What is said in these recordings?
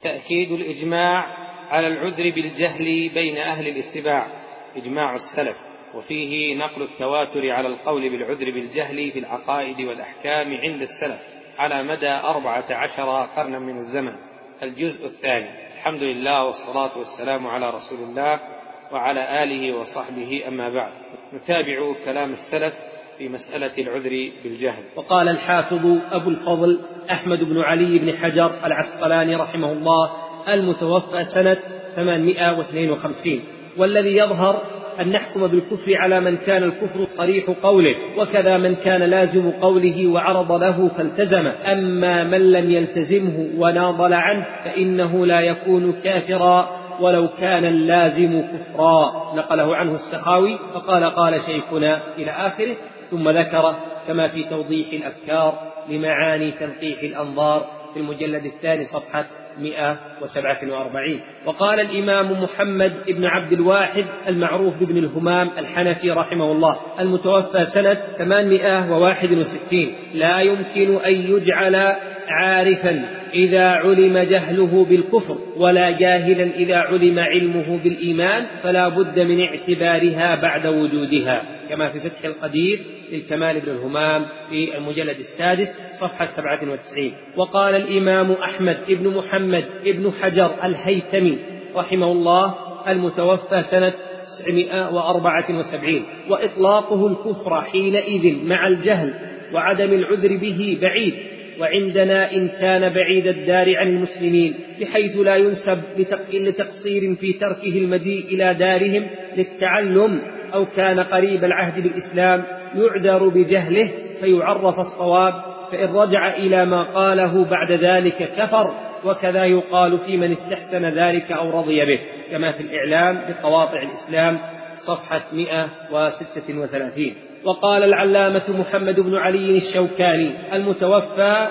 تأكيد الإجماع على العذر بالجهل بين أهل الاتباع، إجماع السلف، وفيه نقل التواتر على القول بالعذر بالجهل في العقائد والأحكام عند السلف على مدى 14 قرنا من الزمن. الجزء الثاني. الحمد لله والصلاة والسلام على رسول الله وعلى آله وصحبه، أما بعد. نتابع كلام السلف في مسألة العذر بالجهل. وقال الحافظ أبو الفضل أحمد بن علي بن حجر العسقلاني رحمه الله المتوفى سنة 852: والذي يظهر أن نحكم بالكفر على من كان الكفر صريح قوله، وكذا من كان لازم قوله وعرض له فالتزم. أما من لم يلتزمه وناضل عنه فإنه لا يكون كافرا ولو كان اللازم كفرا. نقله عنه السخاوي فقال: قال شيخنا إلى آخره، ثم ذكر كما في توضيح الأفكار لمعاني تنقيح الأنظار في المجلد الثاني صفحة 147. وقال الإمام محمد بن عبد الواحد المعروف بابن الهمام الحنفي رحمه الله المتوفى سنة 861: لا يمكن أن يجعل عارفا إذا علم جهله بالكفر ولا جاهلا إذا علم علمه بالإيمان، فلا بد من اعتبارها بعد وجودها، كما في فتح القدير للكمال بن الهمام في المجلد السادس صفحة 97. وقال الإمام أحمد بن محمد بن حجر الهيثمي رحمه الله المتوفى سنة 974: وإطلاقه الكفر حينئذ مع الجهل وعدم العذر به بعيد، وعندنا إن كان بعيد الدار عن المسلمين بحيث لا ينسب لتقصير في تركه المجيء إلى دارهم للتعلم، أو كان قريب العهد بالإسلام يعذر بجهله فيعرف الصواب، فإن رجع إلى ما قاله بعد ذلك كفر. وكذا يقال في من استحسن ذلك أو رضي به، كما في الإعلام بقواطع الإسلام صفحة 136. وقال العلامة محمد بن علي الشوكاني المتوفى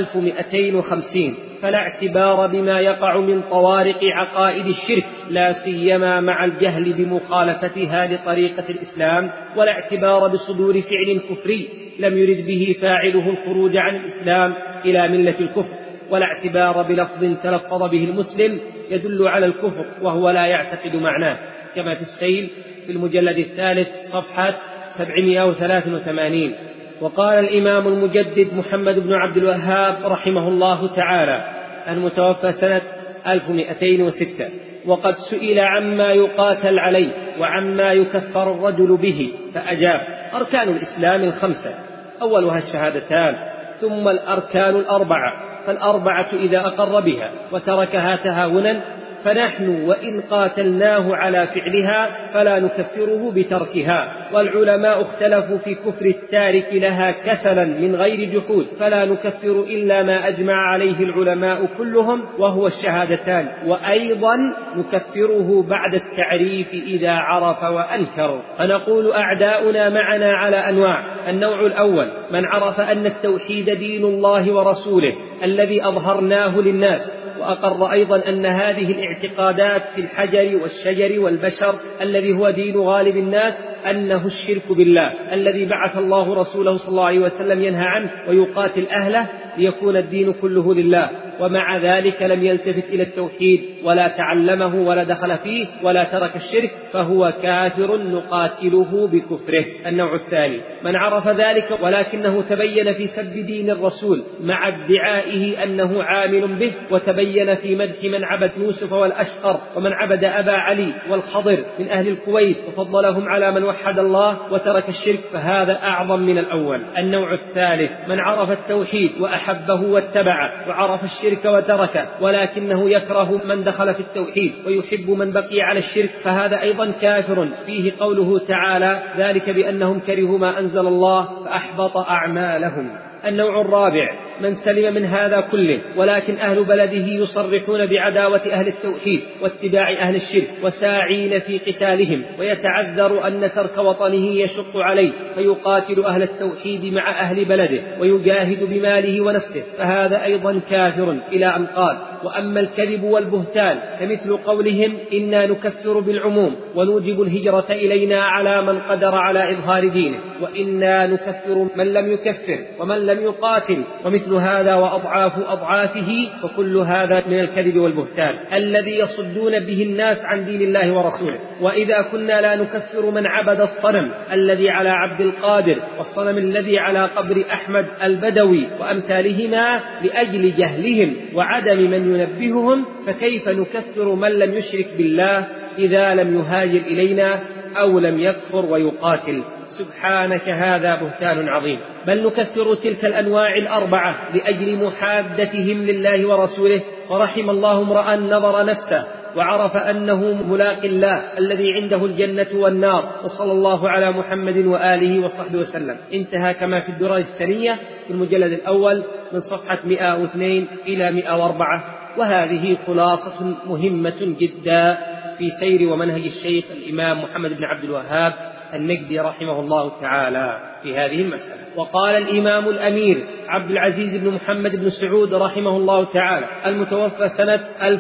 1250: فلا اعتبار بما يقع من طوارق عقائد الشرك، لا سيما مع الجهل بمخالفتها لطريقة الإسلام، ولا اعتبار بصدور فعل كفري لم يرد به فاعله الخروج عن الإسلام إلى ملة الكفر، ولا اعتبار بلفظ تلفظ به المسلم يدل على الكفر وهو لا يعتقد معناه، كما في السيل في المجلد الثالث صفحة 783. وقال الإمام المجدد محمد بن عبد الوهاب رحمه الله تعالى المتوفى سنة 1206: وقد سئل عما يقاتل عليه وعما يكفر الرجل به فأجاب: أركان الإسلام 5، أولها الشهادتان، ثم الأركان 4، فالأربعة إذا أقر بها وتركها تهاونا فنحن وإن قاتلناه على فعلها فلا نكفره بتركها، والعلماء اختلفوا في كفر التارك لها كسلا من غير جحود، فلا نكفر إلا ما أجمع عليه العلماء كلهم وهو الشهادتان، وأيضا نكفره بعد التعريف إذا عرف وأنكر. فنقول أعداؤنا معنا على أنواع: النوع الأول من عرف أن التوحيد دين الله ورسوله الذي أظهرناه للناس، وأقر أيضا أن هذه الاعتقادات في الحجر والشجر والبشر الذي هو دين غالب الناس أنه الشرك بالله الذي بعث الله رسوله صلى الله عليه وسلم ينهى عنه ويقاتل أهله ليكون الدين كله لله، ومع ذلك لم يلتفت إلى التوحيد ولا تعلمه ولا دخل فيه ولا ترك الشرك، فهو كافر نقاتله بكفره. النوع الثاني من عرف ذلك ولكنه تبين في سب دين الرسول مع ادعائه أنه عامل به، وتبين في مدح من عبد يوسف والأشقر ومن عبد أبا علي والخضر من أهل الكويت وفضلهم على من وحد الله وترك الشرك، فهذا أعظم من الأول. النوع الثالث من عرف التوحيد وأحبه واتبعه وعرف الشرك وتركه، ولكنه يكره من دخل في التوحيد ويحب من بقي على الشرك، فهذا أيضا كافر، فيه قوله تعالى: ذلك بأنهم كرهوا ما أنزل الله فأحبط أعمالهم. النوع الرابع من سلم من هذا كله ولكن أهل بلده يصرحون بعداوة أهل التوحيد واتباع أهل الشرك وساعين في قتالهم، ويتعذر أن ترك وطنه يشق عليه فيقاتل أهل التوحيد مع أهل بلده ويجاهد بماله ونفسه، فهذا أيضا كافر، إلى أن قال: وأما الكذب والبهتان فمثل قولهم إنا نكفر بالعموم ونوجب الهجرة إلينا على من قدر على إظهار دينه، وإنا نكفر من لم يكفر ومن لم يقاتل، ومثل ومثل هذا وأضعاف أضعافه، فكل هذا من الكذب والبهتان الذي يصدون به الناس عن دين الله ورسوله. وإذا كنا لا نكفر من عبد الصنم الذي على عبد القادر والصنم الذي على قبر أحمد البدوي وأمثالهما لأجل جهلهم وعدم من ينبههم، فكيف نكفر من لم يشرك بالله إذا لم يهاجر إلينا أو لم يكفر ويقاتل؟ سبحانك، هذا بهتان عظيم. بل نكفر تلك الأنواع الأربعة لأجل محادتهم لله ورسوله. ورحم الله امرأ نظر نفسه وعرف أنه ملاق الله الذي عنده الجنة والنار. وصلى الله على محمد وآله وصحبه وسلم. انتهى كما في الدرر الثانية في المجلد الأول من صفحة 102 إلى 104. وهذه خلاصة مهمة جدا في سير ومنهج الشيخ الإمام محمد بن عبد الوهاب النجدي رحمه الله تعالى في هذه المسألة. وقال الإمام الأمير عبد العزيز بن محمد بن سعود رحمه الله تعالى المتوفى سنة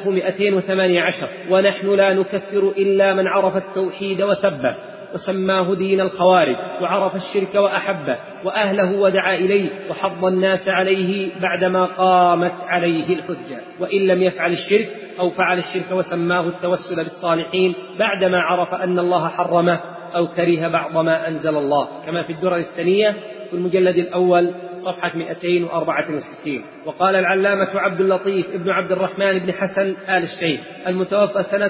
1218: ونحن لا نكفر إلا من عرف التوحيد وسبه وسماه دين الخوارج، وعرف الشرك وأحبه وأهله ودعا إليه وحض الناس عليه بعدما قامت عليه الحجة. وإن لم يفعل الشرك أو فعل الشرك وسماه التوسل بالصالحين بعدما عرف أن الله حرمه أو كره بعض ما أنزل الله، كما في الدرر الثانية في المجلد الأول صفحة 264. وقال العلامة عبد اللطيف ابن عبد الرحمن بن حسن آل الشيخ المتوفى سنة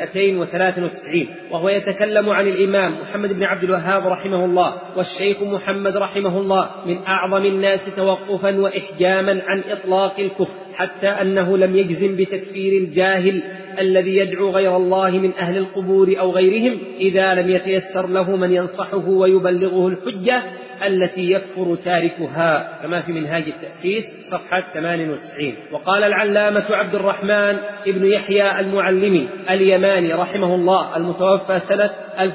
1293 وهو يتكلم عن الإمام محمد بن عبد الوهاب رحمه الله والشيخ محمد رحمه الله من أعظم الناس توقفا وإحجاما عن إطلاق الكفر، حتى أنه لم يجزم بتكفير الجاهل الذي يدعو غير الله من أهل القبور أو غيرهم إذا لم يتيسر له من ينصحه ويبلغه الحجة التي يكفر تاركها، كما في منهاج التأسيس صفحة 98. وقال العلامة عبد الرحمن ابن يحيى المعلمي اليماني رحمه الله المتوفى سنة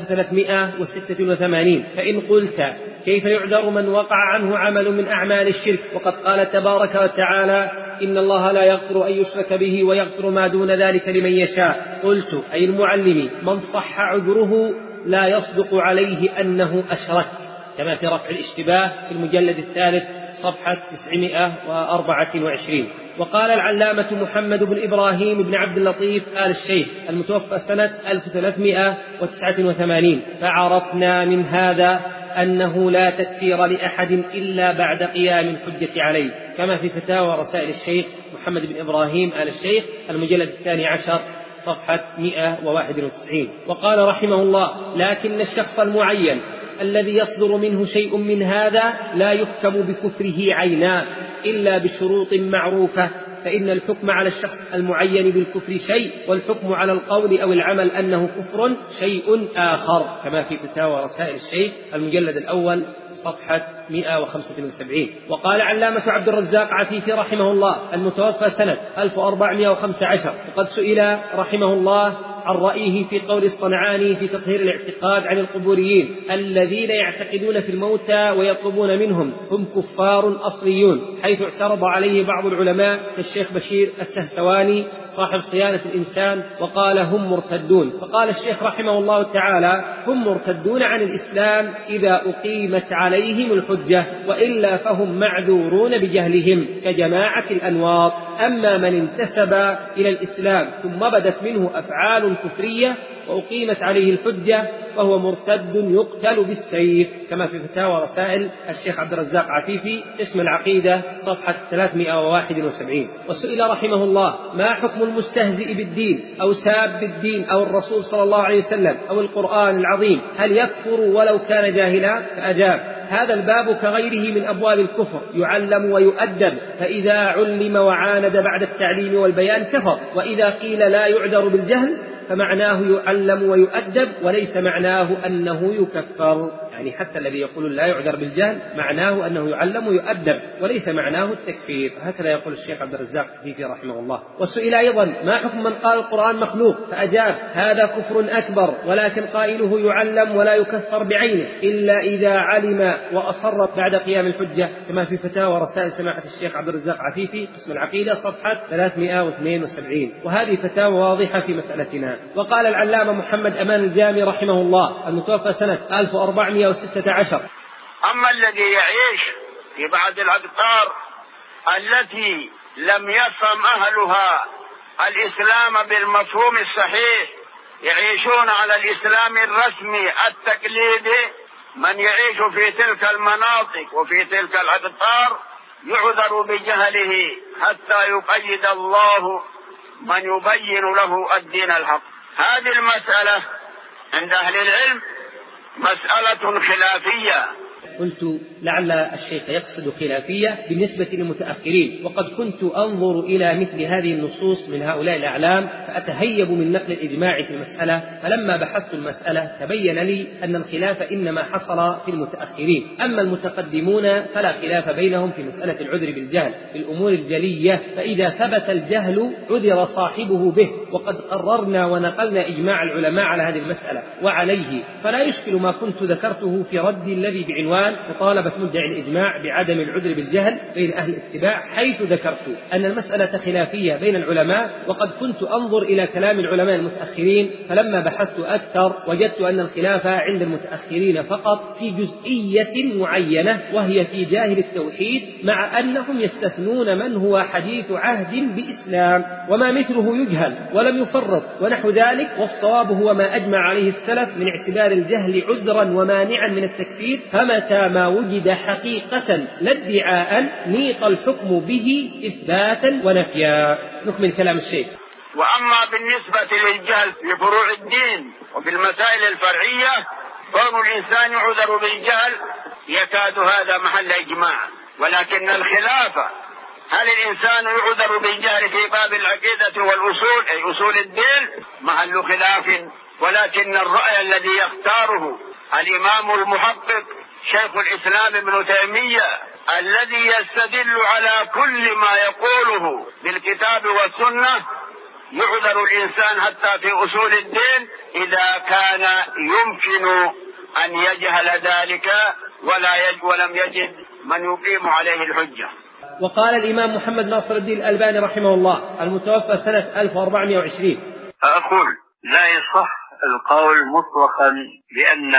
1386: فإن قلت كيف يعذر من وقع عنه عمل من أعمال الشرك وقد قال تبارك وتعالى إن الله لا يغفر أن يشرك به ويغفر ما دون ذلك لمن يشاء، قلت أي المعلم من صح عذره لا يصدق عليه أنه أشرك، كما في رفع الاشتباه في المجلد الثالث صفحة 924. وقال العلامة محمد بن إبراهيم بن عبد اللطيف آل الشيخ المتوفى سنة 1389: فعرفنا من هذا أنه لا تكفير لأحد إلا بعد قيام الحجة عليه، كما في فتاوى رسائل الشيخ محمد بن إبراهيم آل الشيخ المجلد 12 صفحة 191. وقال رحمه الله: لكن الشخص المعين الذي يصدر منه شيء من هذا لا يحكم بكفره عينا إلا بشروط معروفة، فإن الحكم على الشخص المعين بالكفر شيء، والحكم على القول أو العمل أنه كفر شيء آخر، كما في فتاوى رسائل الشيخ المجلد الأول صفحة 175. وقال علامة عبد الرزاق عفيفي رحمه الله المتوفى سنة 1415: وقد سئل رحمه الله عن رأيه في قول الصنعاني في تطهير الاعتقاد عن القبوريين الذين يعتقدون في الموتى ويطلبون منهم، هم كفار أصليون، حيث اعترض عليه بعض العلماء كالشيخ بشير السهسواني صاحب صيانة الإنسان وقال هم مرتدون. فقال الشيخ رحمه الله تعالى: هم مرتدون عن الإسلام إذا أقيمت عليهم الحجة، وإلا فهم معذورون بجهلهم كجماعة الأنواط. أما من انتسب إلى الإسلام ثم بدت منه أفعال كفرية وأقيمت عليه الحجة فهو مرتد يقتل بالسيف، كما في فتاوى رسائل الشيخ عبد الرزاق عفيفي اسم العقيدة صفحة 371. وسئل رحمه الله: ما حكم المستهزئ بالدين أو ساب الدين أو الرسول صلى الله عليه وسلم أو القرآن العظيم، هل يكفر ولو كان جاهلا؟ فأجاب: هذا الباب كغيره من أبواب الكفر، يعلم ويؤدب، فإذا علم وعاند بعد التعليم والبيان كفر، وإذا قيل لا يعذر بالجهل فمعناه يعلم ويؤدب وليس معناه أنه يكفر. يعني حتى الذي يقول لا يعذر بالجهل معناه أنه يعلم ويؤدب وليس معناه التكفير، هكذا يقول الشيخ عبد الرزاق فيه رحمه الله. وسئل أيضا: ما حكم من قال القرآن مخلوق؟ فأجاب: هذا كفر أكبر، ولكن قائله يعلم ولا يكفر بعينه إلا إذا علم وأصر بعد قيام الحجة، كما في فتاوى رسائل سماحة الشيخ عبد الرزاق عفيفي قسم العقيدة صفحة 372. وهذه فتاوى واضحة في مسألتنا. وقال العلامة محمد أمان الجامي رحمه الله المتوفى سنة 1416: أما الذي يعيش في بعض الأقطار التي لم يفهم أهلها الإسلام بالمفهوم الصحيح، يعيشون على الإسلام الرسمي التقليدي، من يعيش في تلك المناطق وفي تلك الأقطار يعذر بجهله حتى يقيد الله من يبين له الدين الحق. هذه المسألة عند أهل العلم مسألة خلافية. قلت لعل الشيخ يقصد خلافية بالنسبة للمتأخرين، وقد كنت أنظر إلى مثل هذه النصوص من هؤلاء الأعلام فأتهيب من نقل الإجماع في المسألة، فلما بحثت المسألة تبين لي أن الخلاف إنما حصل في المتأخرين، أما المتقدمون فلا خلاف بينهم في مسألة العذر بالجهل في الأمور الجلية، فإذا ثبت الجهل عذر صاحبه به، وقد قررنا ونقلنا إجماع العلماء على هذه المسألة وعليه، فلا يشكل ما كنت ذكرته في رد الذي بعنوان مطالبة مدعي الإجماع بعدم العذر بالجهل بين أهل الاتباع، حيث ذكرت أن المسألة خلافية بين العلماء، وقد كنت أنظر إلى كلام العلماء المتأخرين، فلما بحثت أكثر وجدت أن الخلاف عند المتأخرين فقط في جزئية معينة، وهي في جاهل التوحيد، مع أنهم يستثنون من هو حديث عهد بإسلام وما مثله يجهل ولم يفرط ونحو ذلك، والصواب هو ما أجمع عليه السلف من اعتبار الجهل عذرا ومانعا من التكفير، فمتى ما وجد حقيقة لا ادعاء نيط الحكم به إثباتا ونفيا. نكمل كلام الشيخ. وأما بالنسبة للجهل في فروع الدين وفي المسائل الفرعية، كون الإنسان يعذر بالجهل يكاد هذا محل إجماع، ولكن الخلاف هل الإنسان يعذر بالجهل في باب العقيدة والأصول أي أصول الدين محل خلاف، ولكن الرأي الذي يختاره الإمام المحقق شيخ الإسلام ابن تيمية الذي يستدل على كل ما يقوله بالكتاب والسنة، يعذر الإنسان حتى في أصول الدين إذا كان يمكن أن يجهل ذلك ولم يجد من يقيم عليه الحجة. وقال الإمام محمد ناصر الدين الألباني رحمه الله المتوفى سنة 1420: أقول لا يصح القول مطلقا بأن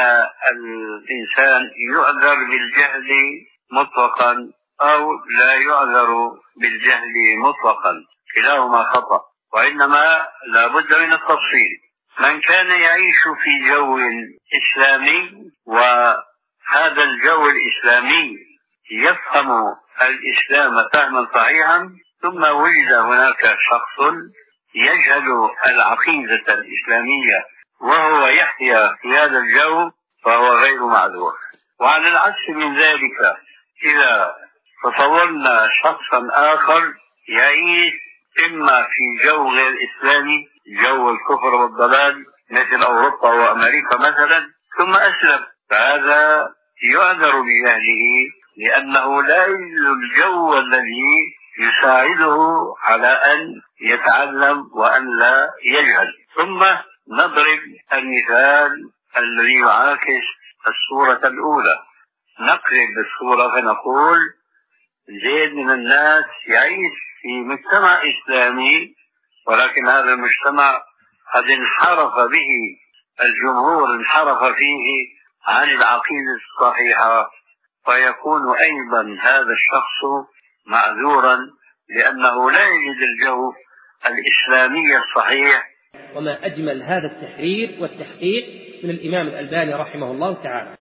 الإنسان يعذر بالجهل مطلقا أو لا يعذر بالجهل مطلقا، كلاهما خطأ، وإنما لا بد من التفصيل. من كان يعيش في جو إسلامي وهذا الجو الإسلامي يفهم الإسلام فهما صحيحا، ثم وجد هناك شخص يجهل العقيدة الإسلامية وهو يحيا في هذا الجو، فهو غير معذور. وعلى العكس من ذلك، إذا تصورنا شخصا آخر يعيش إما في جو غير إسلامي، جو الكفر والضلال مثل أوروبا وأمريكا مثلا، ثم أسلم، فهذا يعذر بجهله لأنه لا يجد الجو الذي يساعده على أن يتعلم وأن لا يجهل. ثم نضرب المثال الذي يعاكس الصورة الأولى، نقلب الصورة فنقول زيد من الناس يعيش في مجتمع إسلامي، ولكن هذا المجتمع قد انحرف به الجمهور، انحرف فيه عن العقيدة الصحيحة، فيكون أيضا هذا الشخص معذورا لأنه لا يجد الجو الإسلامي الصحيح. وما أجمل هذا التحرير والتحقيق من الإمام الألباني رحمه الله تعالى.